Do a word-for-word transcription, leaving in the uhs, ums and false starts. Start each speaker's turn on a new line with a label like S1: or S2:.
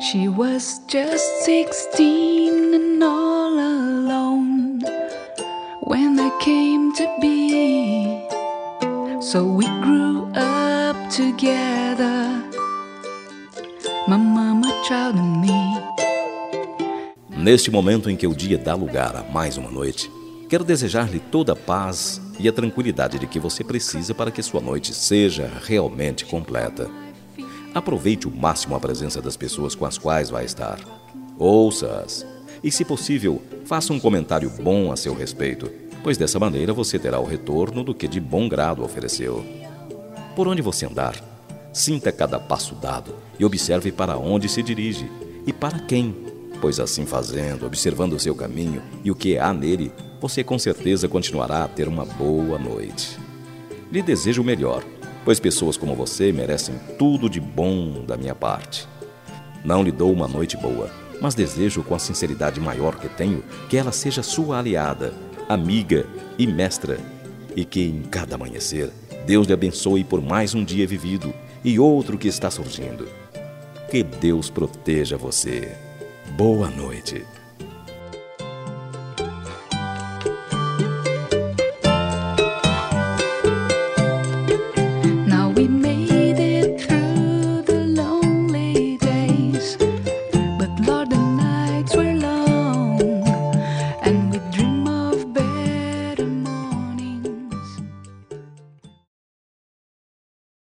S1: She was just sixteen and all alone when I came to be. So we grew up together, my mama, child and me.
S2: Neste momento em que o dia dá lugar a mais uma noite, quero desejar-lhe toda a paz e a tranquilidade de que você precisa para que sua noite seja realmente completa. Aproveite o máximo a presença das pessoas com as quais vai estar. Ouça-as e, se possível, faça um comentário bom a seu respeito, pois dessa maneira você terá o retorno do que de bom grado ofereceu. Por onde você andar, sinta cada passo dado e observe para onde se dirige e para quem, pois assim fazendo, observando o seu caminho e o que há nele, você com certeza continuará a ter uma boa noite. Lhe desejo o melhor, pois pessoas como você merecem tudo de bom da minha parte. Não lhe dou uma noite boa, mas desejo com a sinceridade maior que tenho que ela seja sua aliada, amiga e mestra, e que em cada amanhecer Deus lhe abençoe por mais um dia vivido e outro que está surgindo. Que Deus proteja você. Boa noite.